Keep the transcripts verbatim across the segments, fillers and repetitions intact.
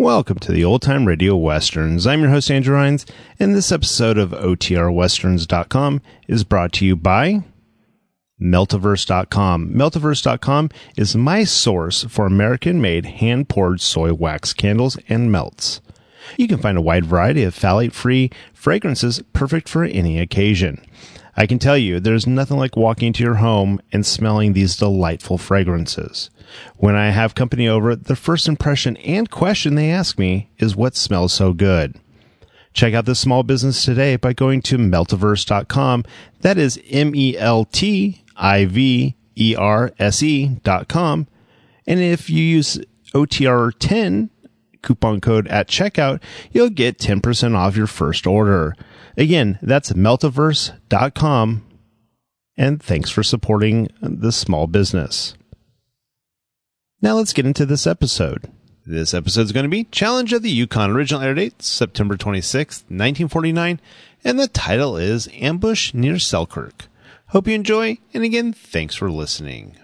Welcome to the Old Time Radio Westerns. I'm your host, Andrew Hines, and this episode of O T R Westerns dot com is brought to you by Meltiverse dot com. Meltiverse dot com is my source for American-made, hand-poured soy wax candles and melts. You can find a wide variety of phthalate-free fragrances perfect for any occasion. I can tell you, there's nothing like walking into your home and smelling these delightful fragrances. When I have company over, the first impression and question they ask me is what smells so good. Check out this small business today by going to Meltiverse dot com. That is M E L T I V E R S E dot com. And if you use O T R ten coupon code at checkout, you'll get ten percent off your first order. Again, that's Meltiverse dot com. And thanks for supporting this small business. Now let's get into this episode. This episode is going to be Challenge of the Yukon. Original air date, September twenty-sixth, nineteen forty-nine. And the title is Ambush Near Selkirk. Hope you enjoy. And again, thanks for listening.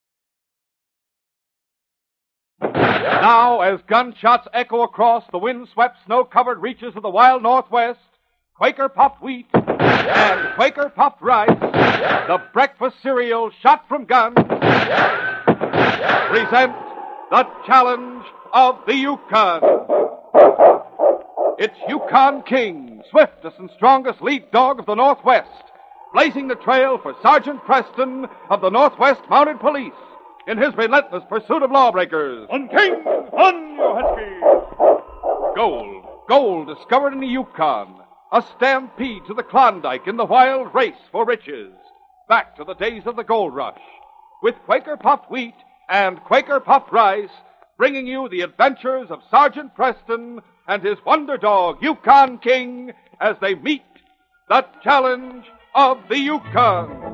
Now, as gunshots echo across the wind-swept, snow-covered reaches of the wild Northwest, Quaker Puffed Wheat and Quaker Puffed Rice, the breakfast cereal shot from guns, present the Challenge of the Yukon. It's Yukon King, swiftest and strongest lead dog of the Northwest, blazing the trail for Sergeant Preston of the Northwest Mounted Police in his relentless pursuit of lawbreakers. On King, on your Gold, gold discovered in the Yukon, a stampede to the Klondike in the wild race for riches. Back to the days of the gold rush, with Quaker Puffed Wheat and Quaker Puffed Rice, bringing you the adventures of Sergeant Preston and his wonder dog, Yukon King, as they meet the Challenge of the Yukon.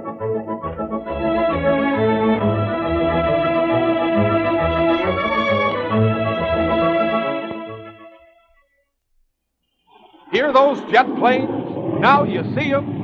Hear those jet planes? Now you see them.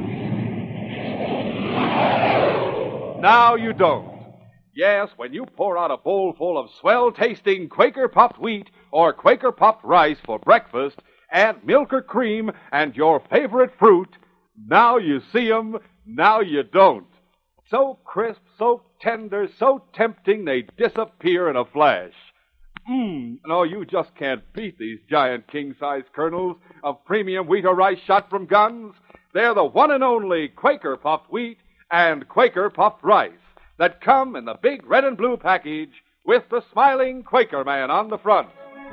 Now you don't. Yes, when you pour out a bowl full of swell-tasting Quaker Puffed Wheat or Quaker Puffed Rice for breakfast, add milk or cream and your favorite fruit, now you see 'em, now you don't. So crisp, so tender, so tempting, they disappear in a flash. Mmm, no, you just can't beat these giant king-size kernels of premium wheat or rice shot from guns. They're the one and only Quaker Puffed Wheat and Quaker Puffed Rice that come in the big red and blue package with the smiling Quaker man on the front.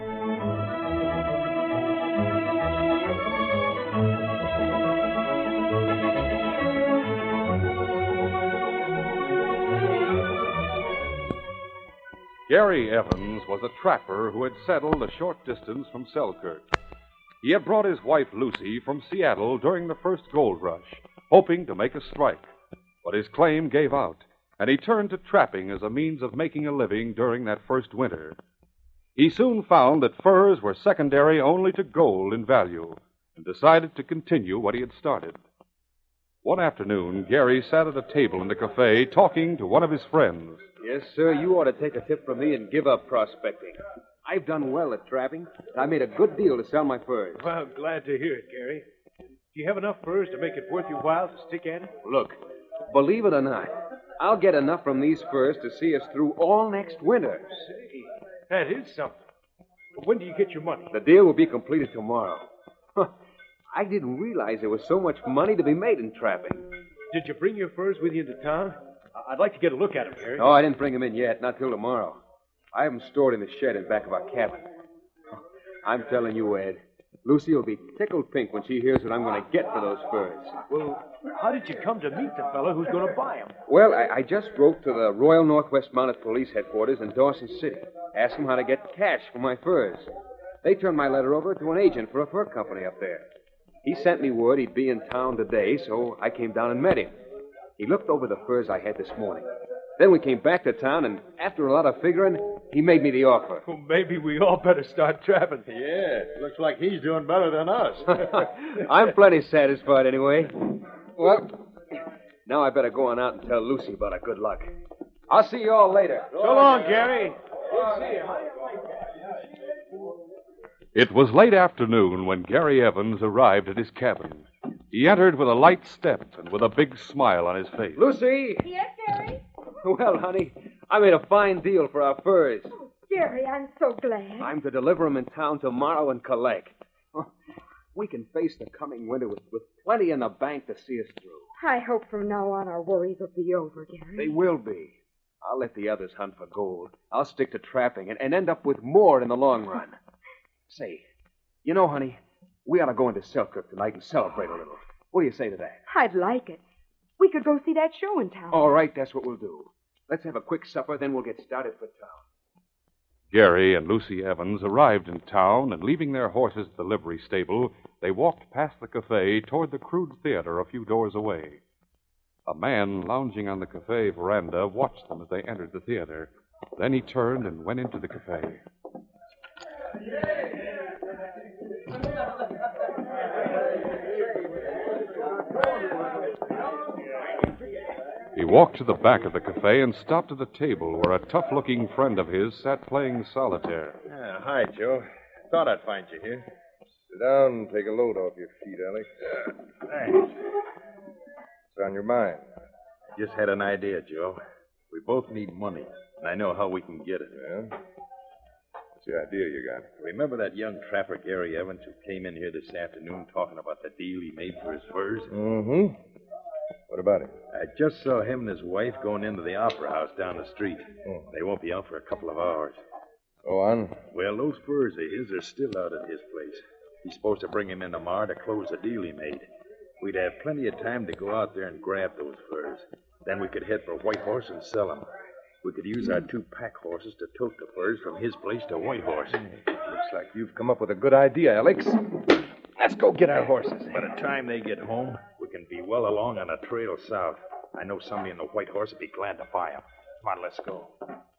Gary Evans was a trapper who had settled a short distance from Selkirk. He had brought his wife Lucy from Seattle during the first gold rush, hoping to make a strike. But his claim gave out, and he turned to trapping as a means of making a living during that first winter. He soon found that furs were secondary only to gold in value, and decided to continue what he had started. One afternoon, Gary sat at a table in the cafe talking to one of his friends. Yes, sir, you ought to take a tip from me and give up prospecting. I've done well at trapping, and I made a good deal to sell my furs. Well, glad to hear it, Gary. Do you have enough furs to make it worth your while to stick at it? Look, believe it or not, I'll get enough from these furs to see us through all next winter. Say, that is something. But when do you get your money? The deal will be completed tomorrow. I didn't realize there was so much money to be made in trapping. Did you bring your furs with you into town? I'd like to get a look at them, Gary. No, I didn't bring them in yet, not till tomorrow. I have them stored in the shed in back of our cabin. I'm telling you, Ed, Lucy will be tickled pink when she hears what I'm going to get for those furs. Well, how did you come to meet the fellow who's going to buy them? Well, I, I just wrote to the Royal Northwest Mounted Police headquarters in Dawson City. Asked them how to get cash for my furs. They turned my letter over to an agent for a fur company up there. He sent me word he'd be in town today, so I came down and met him. He looked over the furs I had this morning. Then we came back to town, and after a lot of figuring, he made me the offer. Well, maybe we all better start trapping. Yeah, looks like he's doing better than us. I'm plenty satisfied anyway. Well, now I better go on out and tell Lucy about our good luck. I'll see you all later. So long, Gary. We'll see you. It was late afternoon when Gary Evans arrived at his cabin. He entered with a light step and with a big smile on his face. Lucy! Yes, Gary? Well, honey, I made a fine deal for our furs. Oh, Gary, I'm so glad. I'm to deliver them in town tomorrow and collect. We can face the coming winter with, with plenty in the bank to see us through. I hope from now on our worries will be over, Gary. They will be. I'll let the others hunt for gold. I'll stick to trapping and, and end up with more in the long run. Say, you know, honey, we ought to go into Selkirk tonight and celebrate a little. What do you say to that? I'd like it. We could go see that show in town. All right, that's what we'll do. Let's have a quick supper, then we'll get started for town. Gary and Lucy Evans arrived in town, and leaving their horses at the livery stable, they walked past the cafe toward the Crude Theater a few doors away. A man lounging on the cafe veranda watched them as they entered the theater. Then he turned and went into the cafe. He walked to the back of the cafe and stopped at the table where a tough-looking friend of his sat playing solitaire. Yeah, hi, Joe. Thought I'd find you here. Sit down and take a load off your feet, Alex. Yeah. Thanks. What's on your mind? I just had an idea, Joe. We both need money, and I know how we can get it. Yeah? What's the idea you got? Remember that young trapper, Gary Evans, who came in here this afternoon talking about the deal he made for his furs? Mm-hmm. What about him? I just saw him and his wife going into the opera house down the street. Oh. They won't be out for a couple of hours. Go on. Well, those furs of his are still out at his place. He's supposed to bring him in tomorrow to close the deal he made. We'd have plenty of time to go out there and grab those furs. Then we could head for White Horse and sell them. We could use our two pack horses to tote the furs from his place to White Horse. Looks like you've come up with a good idea, Alex. Let's go get our horses. By the time they get home, we can be well along on a trail south. I know somebody in the White Horse would be glad to buy them. Come on, let's go.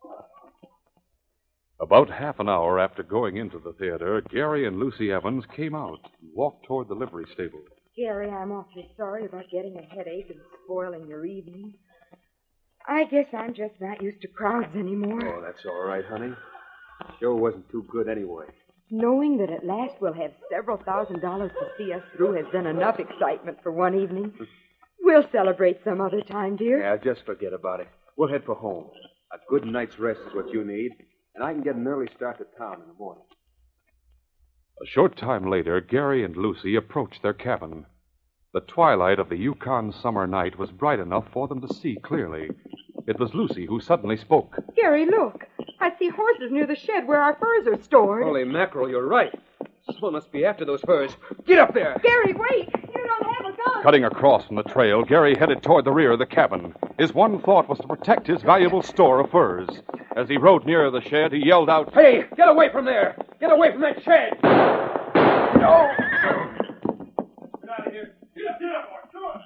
About half an hour after going into the theater, Gary and Lucy Evans came out and walked toward the livery stable. Gary, I'm awfully sorry about getting a headache and spoiling your evening. I guess I'm just not used to crowds anymore. Oh, that's all right, honey. The show wasn't too good anyway. Knowing that at last we'll have several thousand dollars to see us through has been enough excitement for one evening. We'll celebrate some other time, dear. Yeah, just forget about it. We'll head for home. A good night's rest is what you need, and I can get an early start to town in the morning. A short time later, Gary and Lucy approached their cabin. The twilight of the Yukon summer night was bright enough for them to see clearly. It was Lucy who suddenly spoke. Gary, look. I see horses near the shed where our furs are stored. Holy mackerel, you're right. Someone must be after those furs. Get up there! Gary, wait! You don't have a gun! Cutting across from the trail, Gary headed toward the rear of the cabin. His one thought was to protect his valuable store of furs. As he rode nearer the shed, he yelled out, "Hey, get away from there! Get away from that shed!" No! Get out of here. Get up, get up, boy. Come on.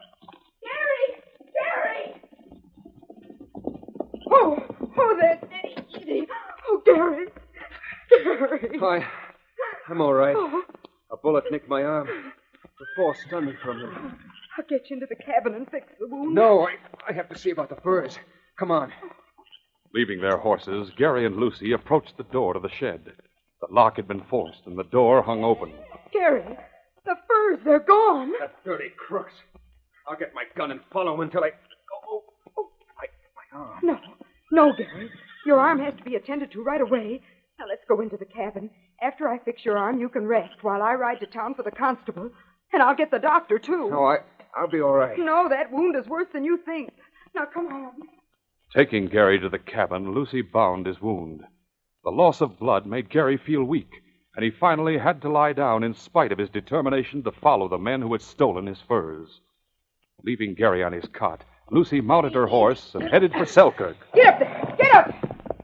Gary! Gary! Oh, oh, that's Eddie, Eddie. Oh, Gary. Gary. I, I'm all right. Oh. A bullet nicked my arm. The fall stunned me for a minute. I'll get you into the cabin and fix the wound. No, I, I have to see about the furs. Come on. Leaving their horses, Gary and Lucy approached the door to the shed. The lock had been forced, and the door hung open. Gary, the furs, they're gone. That dirty crooks. I'll get my gun and follow him until I... Oh, oh, my, my arm. No, no, Gary. Your arm has to be attended to right away. Now, let's go into the cabin. After I fix your arm, you can rest while I ride to town for the constable. And I'll get the doctor, too. No, I, I'll be all right. No, that wound is worse than you think. Now, come on. Taking Gary to the cabin, Lucy bound his wound. The loss of blood made Gary feel weak, and he finally had to lie down in spite of his determination to follow the men who had stolen his furs. Leaving Gary on his cot, Lucy mounted her horse and headed for Selkirk. Get up there! Get up!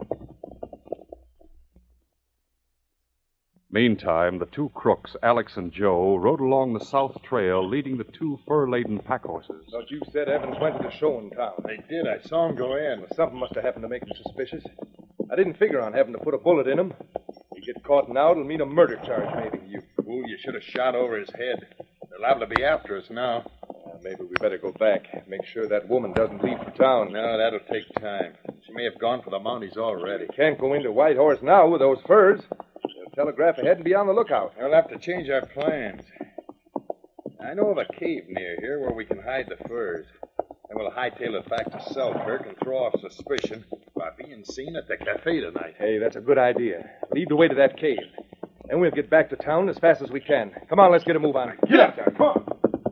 Meantime, the two crooks, Alex and Joe, rode along the south trail, leading the two fur-laden pack horses. Thought you said Evans went to the show in town. They did. I saw him go in. Well, something must have happened to make him suspicious. I didn't figure on having to put a bullet in him. If you get caught now, it'll mean a murder charge, maybe. You fool, you should have shot over his head. They're liable to be after us now. Uh, maybe we better go back. Make sure that woman doesn't leave for town. No, that'll take time. She may have gone for the Mounties already. Can't go into White Horse now with those furs. They'll telegraph ahead and be on the lookout. We'll have to change our plans. I know of a cave near here where we can hide the furs. Then we'll hightail it back to Selkirk and throw off suspicion by being seen at the cafe tonight. Hey, that's a good idea. Lead the way to that cave. Then we'll get back to town as fast as we can. Come on, let's get a move on. Get up there. Come on.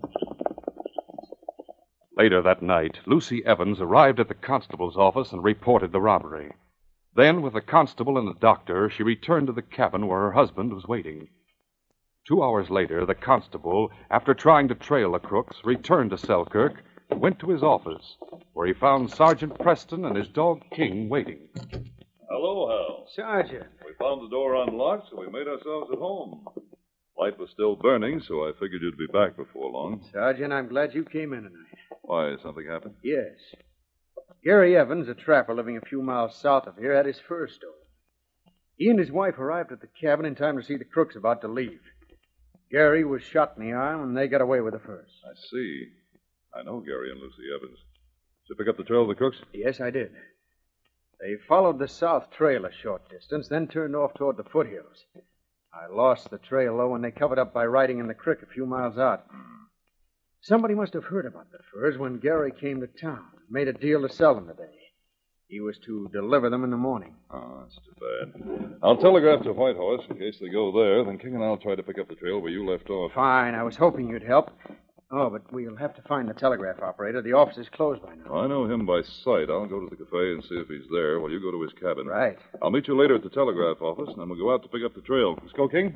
Later that night, Lucy Evans arrived at the constable's office and reported the robbery. Then, with the constable and the doctor, she returned to the cabin where her husband was waiting. Two hours later, the constable, after trying to trail the crooks, returned to Selkirk and went to his office, where he found Sergeant Preston and his dog King waiting. Hello, Hal. Sergeant. We found the door unlocked, so we made ourselves at home. Light was still burning, so I figured you'd be back before long. Sergeant, I'm glad you came in tonight. Why, something happened? Yes. Gary Evans, a trapper living a few miles south of here, had his fur stolen. He and his wife arrived at the cabin in time to see the crooks about to leave. Gary was shot in the arm, and they got away with the furs. I see. I know Gary and Lucy Evans. Did you pick up the trail of the crooks? Yes, I did. They followed the south trail a short distance, then turned off toward the foothills. I lost the trail, though, when they covered up by riding in the creek a few miles out. Somebody must have heard about the furs when Gary came to town and made a deal to sell them today. He was to deliver them in the morning. Oh, that's too bad. I'll telegraph to Whitehorse in case they go there. Then King and I'll try to pick up the trail where you left off. Fine. I was hoping you'd help. Oh, but we'll have to find the telegraph operator. The office is closed by now. I know him by sight. I'll go to the cafe and see if he's there while you go to his cabin. Right. I'll meet you later at the telegraph office, and then we'll go out to pick up the trail. Let's go, King.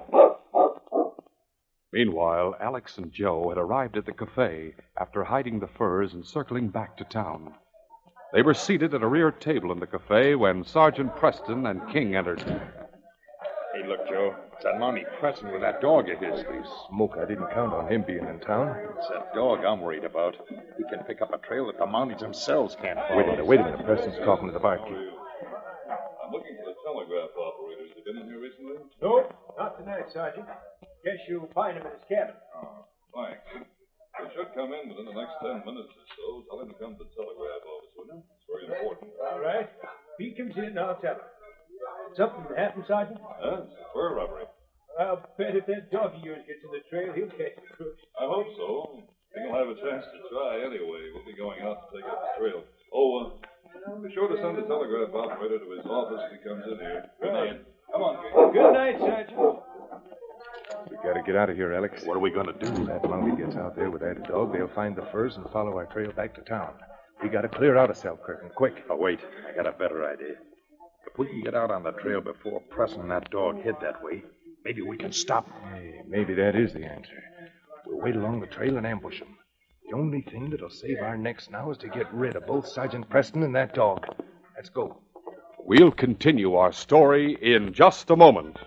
Meanwhile, Alex and Joe had arrived at the cafe after hiding the furs and circling back to town. They were seated at a rear table in the cafe when Sergeant Preston and King entered. Hey, look, Joe. It's that Mountie Preston with that dog of his. Please, smoke. I didn't count on him being in town. It's that dog I'm worried about. He can pick up a trail that the Mounties themselves can't follow. Wait a minute, wait a minute. Preston's talking to the barkeep. I'm looking for the telegraph operators. Have you been in here recently? Nope, not tonight, Sergeant. Guess you'll find him at his cabin. Oh, thanks. They should come in within the next ten minutes or so. Tell him to come to the telegraph office, will you? It's very important. All right. If he comes in, I'll tell him. Something happened, Sergeant? Huh? It's a fur robbery. I'll bet if that dog of yours gets in the trail, he'll catch the crooks. I hope so. He'll have a chance to try anyway. We'll be going out to take up the trail. Oh, uh, be sure to send the telegraph operator to his office if he comes in here. Good night. Come on, King. Good night, Sergeant. We gotta get out of here, Alex. What are we going to do? If that Mountie gets out there with that dog, they'll find the furs and follow our trail back to town. We gotta clear out of Selkirk, and quick. Oh, wait. I got a better idea. If we can get out on the trail before Preston and that dog head that way, maybe we can stop them. Hey, maybe that is the answer. We'll wait along the trail and ambush them. The only thing that'll save our necks now is to get rid of both Sergeant Preston and that dog. Let's go. We'll continue our story in just a moment.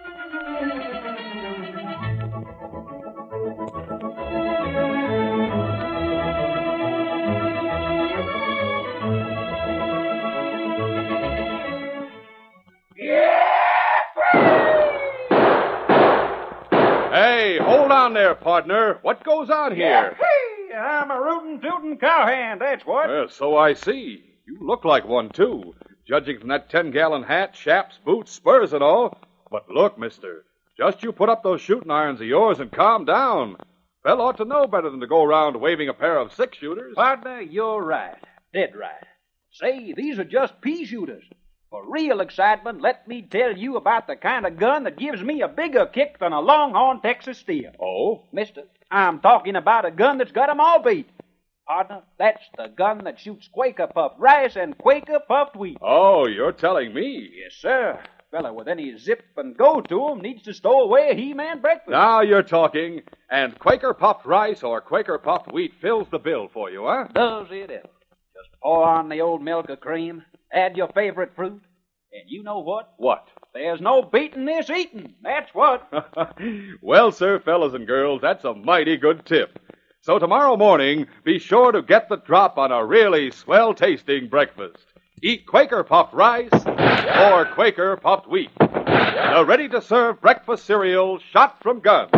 Hey, hold on there, partner. What goes on here? Hey, I'm a rootin' tootin' cowhand, that's what. Well, so I see. You look like one, too. Judging from that ten-gallon hat, chaps, boots, spurs, and all. But look, mister, just you put up those shooting irons of yours and calm down. Fella ought to know better than to go around waving a pair of six-shooters. Partner, you're right. Dead right. Say, these are just pea shooters. For real excitement, let me tell you about the kind of gun that gives me a bigger kick than a Longhorn Texas Steel. Oh? Mister, I'm talking about a gun that's got 'em all beat. Partner, that's the gun that shoots Quaker puffed rice and Quaker puffed wheat. Oh, you're telling me. Yes, sir. Fella with any zip and go to 'em needs to stow away a He-Man breakfast. Now you're talking. And Quaker puffed rice or Quaker puffed wheat fills the bill for you, huh? Does it ever? Just pour on the old milk of cream, add your favorite fruit, and you know what? What? There's no beating this eating. That's what. Well, sir, fellas and girls, that's a mighty good tip. So tomorrow morning, be sure to get the drop on a really swell-tasting breakfast. Eat Quaker puffed rice or Quaker puffed wheat. The ready-to-serve breakfast cereal shot from guns.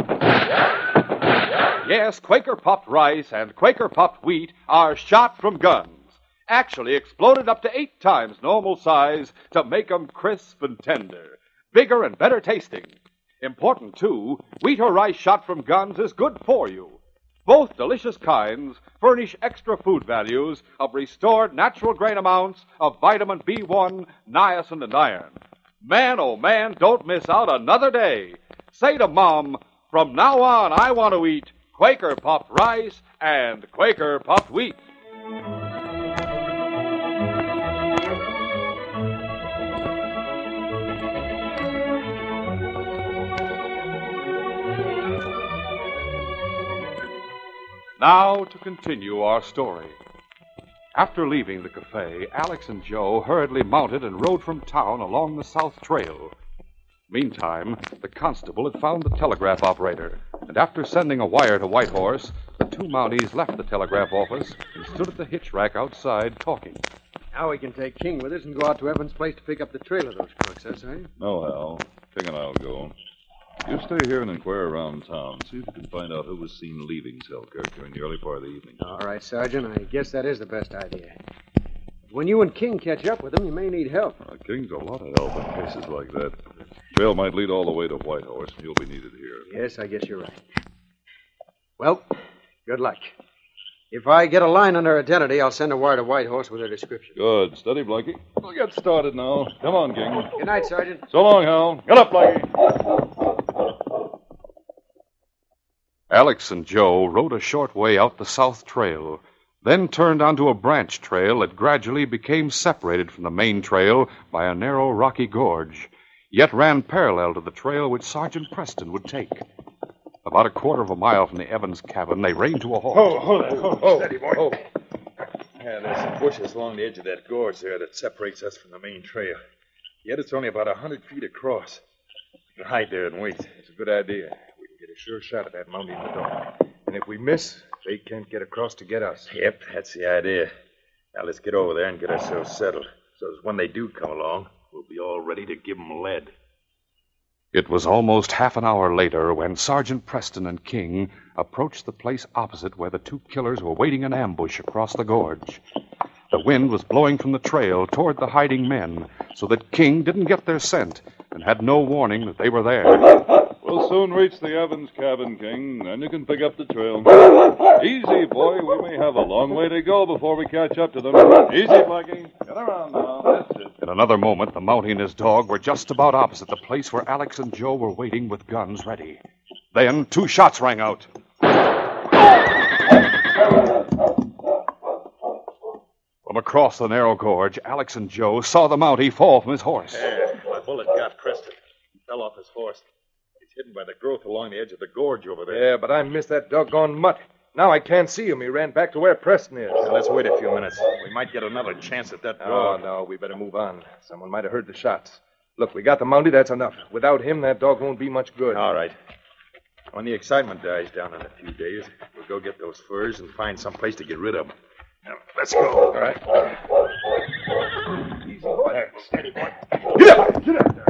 Yes, Quaker puffed rice and Quaker puffed wheat are shot from guns. Actually exploded up to eight times normal size to make 'em crisp and tender. bigger and better tasting. Important, too, wheat or rice shot from guns is good for you. Both delicious kinds furnish extra food values of restored natural grain amounts of vitamin B one, niacin, and iron. Man, oh man, don't miss out another day. Say to Mom, from now on I want to eat Quaker puffed rice and Quaker puffed wheat. Now to continue our story. After leaving the cafe, Alex and Joe hurriedly mounted and rode from town along the South Trail. Meantime, the constable had found the telegraph operator, and after sending a wire to Whitehorse, the two Mounties left the telegraph office and stood at the hitch rack outside talking. Now we can take King with us and go out to Evans' place to pick up the trail of those crooks, huh, Sergeant? No, Hal. King and I'll go. You stay here and inquire around town. See if you can find out who was seen leaving Selkirk during the early part of the evening. All right, Sergeant. I guess that is the best idea. When you and King catch up with him, you may need help. Uh, King's a lot of help in cases like that. Trail might lead all the way to Whitehorse, and you'll be needed here. Yes, I guess you're right. Well, good luck. If I get a line on her identity, I'll send a wire to Whitehorse with her description. Good. Steady, Blackie. We'll get started now. Come on, King. Good night, Sergeant. So long, Hal. Get up, Blackie. Alex and Joe rode a short way out the South Trail, then turned onto a branch trail that gradually became separated from the main trail by a narrow rocky gorge, yet ran parallel to the trail which Sergeant Preston would take. About a quarter of a mile from the Evans cabin, they reined to a halt. Oh, hold it, hold it. Oh, steady, boy. Oh. Yeah, there's some bushes along the edge of that gorge there that separates us from the main trail. Yet it's only about a hundred feet across. We can hide there and wait. It's a good idea. We can get a sure shot at that Mountie in the dark. And if we miss, they can't get across to get us. Yep, that's the idea. Now let's get over there and get ourselves settled, so that when they do come along, we'll be all ready to give them lead. It was almost half an hour later when Sergeant Preston and King approached the place opposite where the two killers were waiting in ambush across the gorge. The wind was blowing from the trail toward the hiding men, so that King didn't get their scent and had no warning that they were there. We'll soon reach the Evans cabin, King. Then you can pick up the trail. Easy, boy. We may have a long way to go before we catch up to them. Easy, Blackie. Get around now. That's it. In another moment, the Mountie and his dog were just about opposite the place where Alex and Joe were waiting with guns ready. Then two shots rang out. From across the narrow gorge, Alex and Joe saw the Mountie fall from his horse. Yeah, my bullet got Preston. He fell off his horse. He's hidden by the growth along the edge of the gorge over there. Yeah, but I missed that doggone mutt. Now I can't see him. He ran back to where Preston is. Now, let's wait a few minutes. We might get another chance at that Oh, dog. no, we better move on. Someone might have heard the shots. Look, we got the Mountie, that's enough. Without him, that dog won't be much good. All right. When the excitement dies down in a few days, we'll go get those furs and find some place to get rid of them. Now, let's go. All right. Easy, boy. Steady, boy. Get up! Get up there!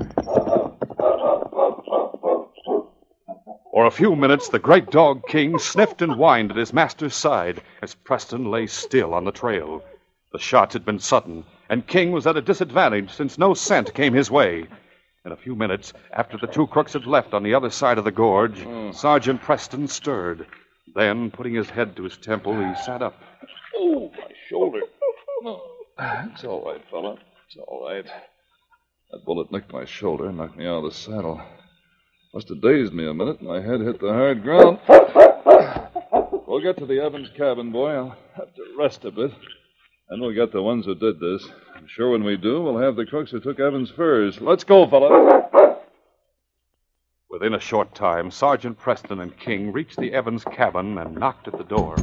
For a few minutes, the great dog King sniffed and whined at his master's side as Preston lay still on the trail. The shots had been sudden, and King was at a disadvantage since no scent came his way. In a few minutes, after the two crooks had left on the other side of the gorge, mm. Sergeant Preston stirred. Then, putting his head to his temple, he sat up. Oh, my shoulder. No, it's all right, fella. It's all right. That bullet nicked my shoulder and knocked me out of the saddle. Must have dazed me a minute, and my head hit the hard ground. We'll get to the Evans cabin, boy. I'll have to rest a bit. Then we'll get the ones who did this. I'm sure when we do, we'll have the crooks who took Evans' furs. Let's go, fella. Within a short time, Sergeant Preston and King reached the Evans cabin and knocked at the door.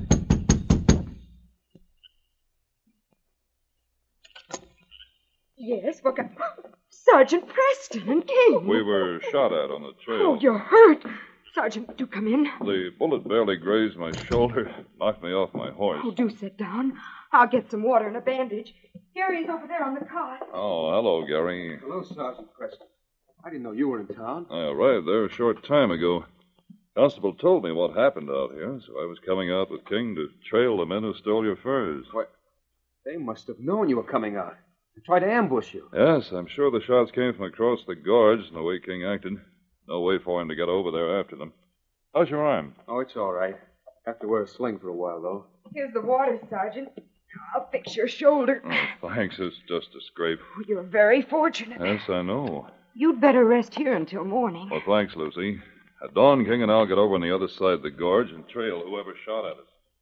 Yes, what kind... Sergeant Preston and King. We were shot at on the trail. Oh, you're hurt. Sergeant, do come in. The bullet barely grazed my shoulder, knocked me off my horse. Oh, do sit down. I'll get some water and a bandage. Gary's over there on the cot. Oh, hello, Gary. Hello, Sergeant Preston. I didn't know you were in town. I arrived there a short time ago. Constable told me what happened out here, so I was coming out with King to trail the men who stole your furs. What? They must have known you were coming out. to try to ambush you. Yes, I'm sure the shots came from across the gorge and the way King acted. No way for him to get over there after them. How's your arm? Oh, it's all right. Have to wear a sling for a while, though. Here's the water, Sergeant. I'll fix your shoulder. Oh, thanks. It's just a scrape. You're very fortunate. Yes, I know. You'd better rest here until morning. Well, thanks, Lucy. At dawn, King and I'll get over on the other side of the gorge and trail whoever shot at us.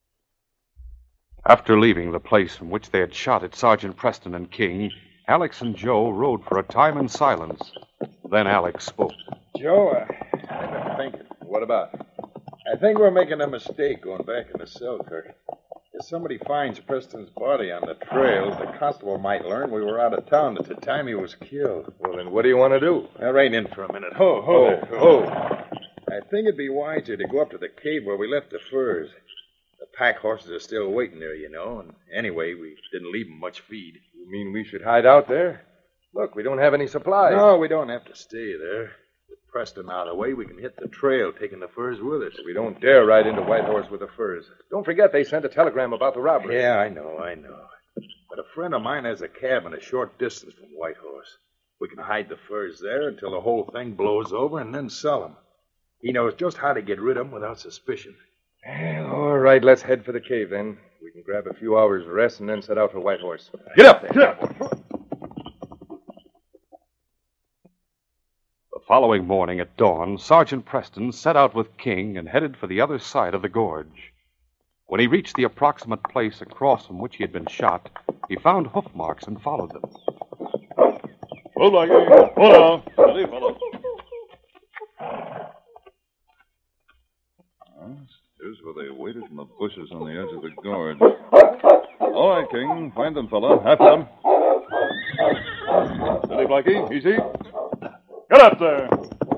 After leaving the place from which they had shot at Sergeant Preston and King, Alex and Joe rode for a time in silence. Then Alex spoke. Joe, uh, I've been thinking. What about? I think we're making a mistake going back into Selkirk. If somebody finds Preston's body on the trail, the constable might learn we were out of town at the time he was killed. Well, then what do you want to do? Now, rein in for a minute. Ho, ho, Oh, there. oh. I think it'd be wiser to go up to the cave where we left the furs. The pack horses are still waiting there, you know, and anyway, we didn't leave them much feed. You mean we should hide out there? Look, we don't have any supplies. No, we don't have to stay there. With Preston out of the way, we can hit the trail, taking the furs with us. We don't dare ride into Whitehorse with the furs. Don't forget they sent a telegram about the robbery. Yeah, I know, I know. But a friend of mine has a cabin a short distance from Whitehorse. We can hide the furs there until the whole thing blows over and then sell them. He knows just how to get rid of them without suspicion. Well, all right, let's head for the cave then. We can grab a few hours rest and then set out for Whitehorse. Get up there! Get up! The following morning at dawn, Sergeant Preston set out with King and headed for the other side of the gorge. When he reached the approximate place across from which he had been shot, he found hoof marks and followed them. Hold on, King. Hold on. Steady, fellow. Here's where they waited in the bushes on the edge of the gorge. All right, King. Find them, fella. After them. Steady, Blackie. Easy. Get up there.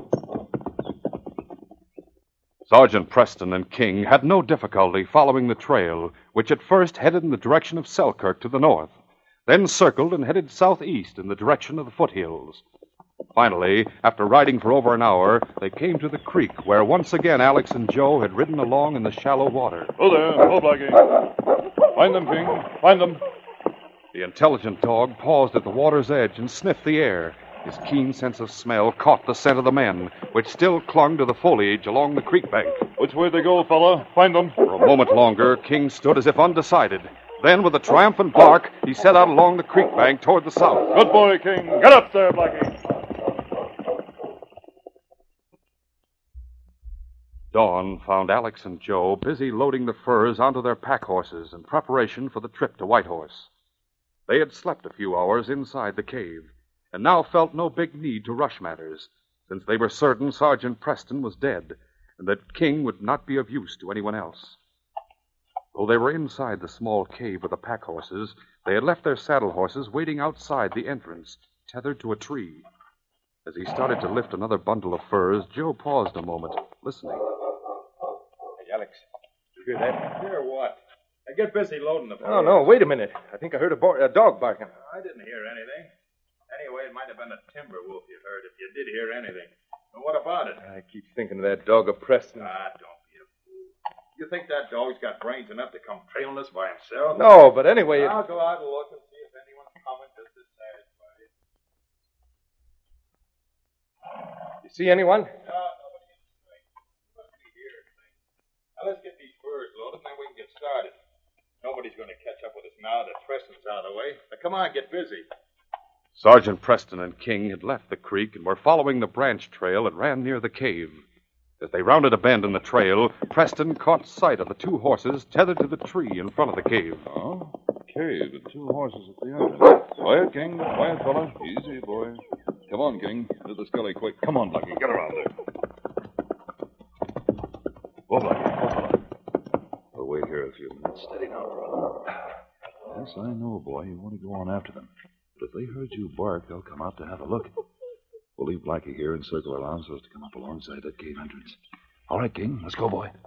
Sergeant Preston and King had no difficulty following the trail, which at first headed in the direction of Selkirk to the north, then circled and headed southeast in the direction of the foothills. Finally, after riding for over an hour, they came to the creek where once again Alex and Joe had ridden along in the shallow water. Oh, there. Oh, Blackie. Find them, King. Find them. The intelligent dog paused at the water's edge and sniffed the air. His keen sense of smell caught the scent of the men, which still clung to the foliage along the creek bank. Which way they go, fella? Find them. For a moment longer, King stood as if undecided. Then, with a triumphant bark, he set out along the creek bank toward the south. Good boy, King. Get up there, Blackie. Dawn found Alex and Joe busy loading the furs onto their pack horses in preparation for the trip to Whitehorse. They had slept a few hours inside the cave, and now felt no big need to rush matters, since they were certain Sergeant Preston was dead, and that King would not be of use to anyone else. Though they were inside the small cave with the pack horses, they had left their saddle horses waiting outside the entrance, tethered to a tree. As he started to lift another bundle of furs, Joe paused a moment, listening. Hey, Alex, you hear that? Hear what? I get busy loading the furs. No, no, wait a minute. I think I heard a, bo- a dog barking. I didn't hear anything. Anyway, it might have been a timber wolf you heard, if you did hear anything. But what about it? I keep thinking of that dog of Preston. Ah, don't be a fool. You think that dog's got brains enough to come trailing us by himself? No, but anyway... It... I'll go out and look and see if anyone's coming just to satisfy you. You see anyone? No, nobody in sight. You must be here, I think. Now, let's get these furs loaded, and then we can get started. Nobody's going to catch up with us now that Preston's out of the way. Now, come on, get busy. Sergeant Preston and King had left the creek and were following the branch trail that ran near the cave. As they rounded a bend in the trail, Preston caught sight of the two horses tethered to the tree in front of the cave. Oh, cave, the two horses at the entrance. Quiet, King. Quiet, fella. Easy, boy. Come on, King. Hit the scully quick. Come on, Blackie. Get around there. Oh, Blackie. Oh, fella. We'll wait here a few minutes. Steady now, brother. Yes, I know, boy. You want to go on after them. But if they heard you bark, they'll come out to have a look. We'll leave Blackie here and circle around so as to come up alongside that cave entrance. All right, King. Let's go, boy.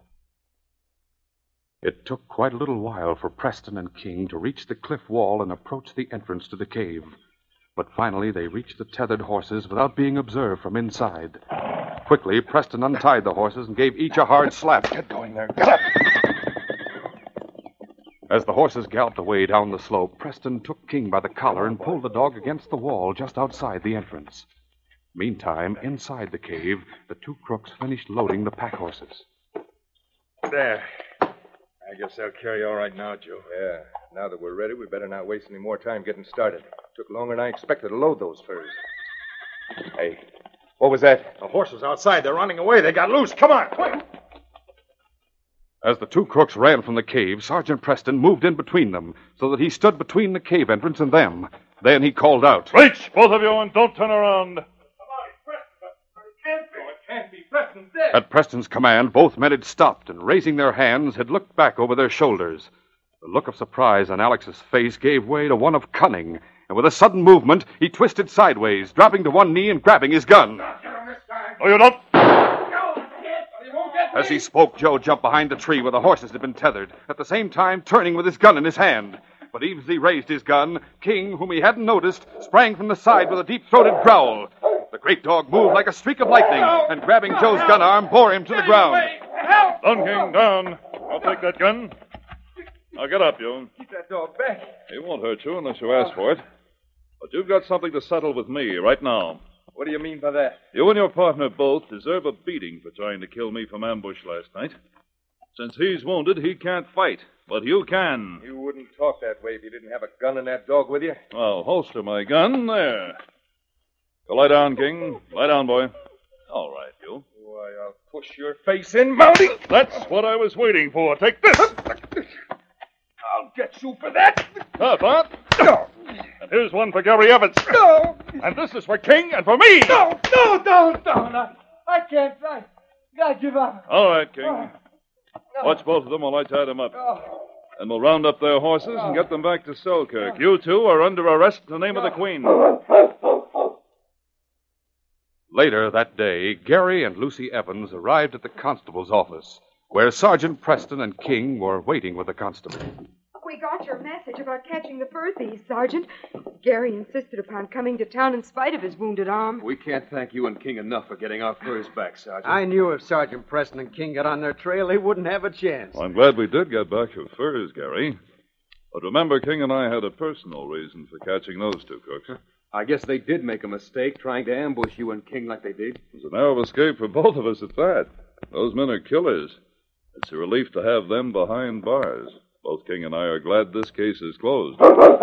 It took quite a little while for Preston and King to reach the cliff wall and approach the entrance to the cave. But finally, they reached the tethered horses without being observed from inside. Quickly, Preston untied the horses and gave each a hard slap. Get going there. Get up! As the horses galloped away down the slope, Preston took King by the collar and pulled the dog against the wall just outside the entrance. Meantime, inside the cave, the two crooks finished loading the pack horses. There. I guess they'll carry all right now, Joe. Yeah. Now that we're ready, we better not waste any more time getting started. Took longer than I expected to load those furs. Hey, what was that? The horses outside. They're running away. They got loose. Come on, quick. As the two crooks ran from the cave, Sergeant Preston moved in between them so that he stood between the cave entrance and them. Then he called out, "Reach, both of you, and don't turn around." Come on, it's Preston. But it can't go. It can't be. Preston's dead. At Preston's command, both men had stopped and, raising their hands, had looked back over their shoulders. The look of surprise on Alex's face gave way to one of cunning, and with a sudden movement, he twisted sideways, dropping to one knee and grabbing his gun. No, you don't. As he spoke, Joe jumped behind the tree where the horses had been tethered, at the same time turning with his gun in his hand. But even as he raised his gun, King, whom he hadn't noticed, sprang from the side with a deep-throated growl. The great dog moved like a streak of lightning, and grabbing Joe's gun arm, bore him to the ground. Down, King, down. I'll take that gun. Now get up, you. Keep that dog back. He won't hurt you unless you ask for it. But you've got something to settle with me right now. What do you mean by that? You and your partner both deserve a beating for trying to kill me from ambush last night. Since he's wounded, he can't fight, but you can. You wouldn't talk that way if you didn't have a gun and that dog with you. I'll holster my gun there. Go lie down, King. Lie down, boy. All right, you. Why, I'll push your face in, Mountie. That's what I was waiting for. Take this. I'll get you for that. Tough, huh? And here's one for Gary Evans. No. And this is for King and for me. No, no, don't, don't. I, I can't. I, I give up. All right, King. No. Watch both of them while I tie them up. No. And we'll round up their horses and get them back to Selkirk. You two are under arrest in the name of the Queen. Later that day, Gary and Lucy Evans arrived at the constable's office, where Sergeant Preston and King were waiting with the constable. We got your message about catching the fur thieves, Sergeant. Gary insisted upon coming to town in spite of his wounded arm. We can't thank you and King enough for getting our furs back, Sergeant. I knew if Sergeant Preston and King got on their trail, they wouldn't have a chance. Well, I'm glad we did get back your furs, Gary. But remember, King and I had a personal reason for catching those two crooks. I guess they did make a mistake trying to ambush you and King like they did. It was a narrow escape for both of us at that. Those men are killers. It's a relief to have them behind bars. Both King and I are glad this case is closed.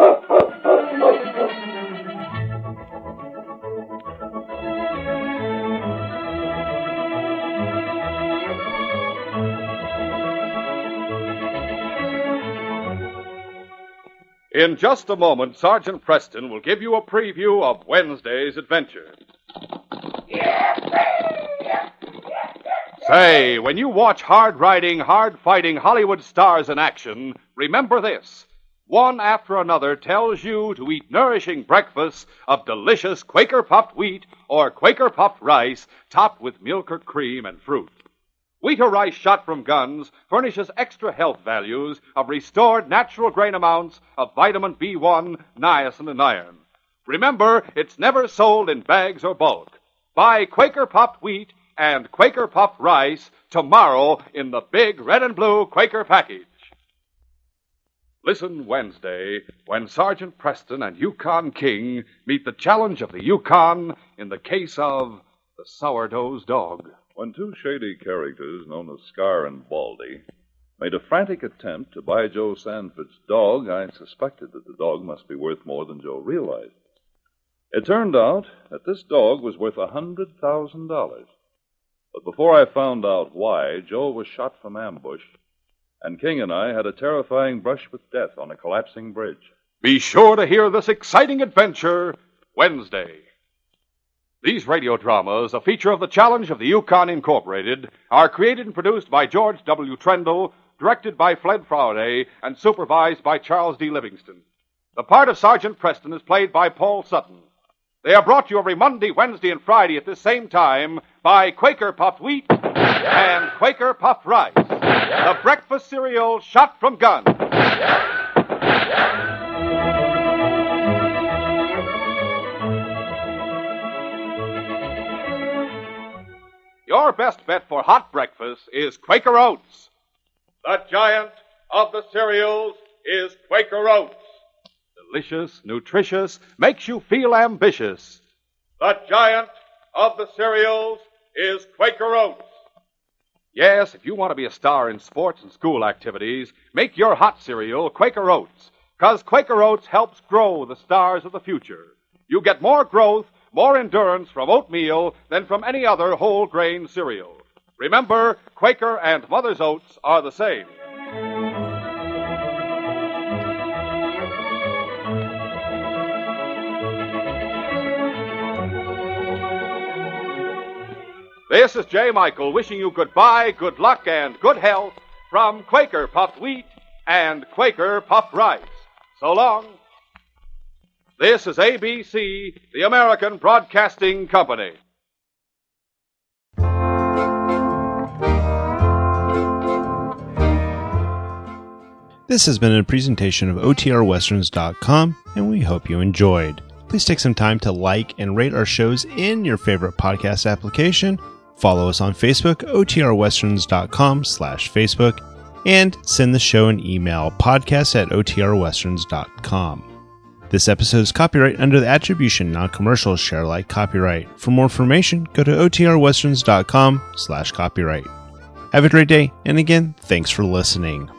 In just a moment, Sergeant Preston will give you a preview of Wednesday's adventure. Say, when you watch hard-riding, hard-fighting Hollywood stars in action, remember this. One after another tells you to eat nourishing breakfasts of delicious Quaker puffed wheat or Quaker puffed rice topped with milk or cream and fruit. Wheat or rice shot from guns furnishes extra health values of restored natural grain amounts of vitamin B one, niacin, and iron. Remember, it's never sold in bags or bulk. Buy Quaker puffed wheat and Quaker puffed rice tomorrow in the big red and blue Quaker package. Listen Wednesday when Sergeant Preston and Yukon King meet the challenge of the Yukon in the case of the Sourdough's dog. When two shady characters known as Scar and Baldy made a frantic attempt to buy Joe Sanford's dog, I suspected that the dog must be worth more than Joe realized. It turned out that this dog was worth a hundred thousand dollars. But before I found out why, Joe was shot from ambush, and King and I had a terrifying brush with death on a collapsing bridge. Be sure to hear this exciting adventure Wednesday. These radio dramas, a feature of the Challenge of the Yukon Incorporated, are created and produced by George W. Trendle, directed by Fled Faraday, and supervised by Charles D. Livingston. The part of Sergeant Preston is played by Paul Sutton. They are brought to you every Monday, Wednesday, and Friday at this same time by Quaker Puffed Wheat and Quaker Puffed Rice, the breakfast cereal shot from guns. Your best bet for hot breakfast is Quaker Oats. The giant of the cereals is Quaker Oats. Delicious, nutritious, makes you feel ambitious. The giant of the cereals is Quaker Oats. Yes, if you want to be a star in sports and school activities, make your hot cereal Quaker Oats, because Quaker Oats helps grow the stars of the future. You get more growth, more endurance from oatmeal than from any other whole grain cereal. Remember, Quaker and Mother's Oats are the same. This is J. Michael wishing you goodbye, good luck, and good health from Quaker Puffed Wheat and Quaker Puffed Rice. So long. This is A B C, the American Broadcasting Company. This has been a presentation of O T R Westerns dot com, and we hope you enjoyed. Please take some time to like and rate our shows in your favorite podcast application. Follow us on Facebook, O T R Westerns dot com slash Facebook, and send the show an email, podcast at O T R Westerns dot com. This episode is copyright under the Attribution Non-Commercial Share Alike copyright. For more information, go to O T R Westerns dot com slash copyright. Have a great day, and again, thanks for listening.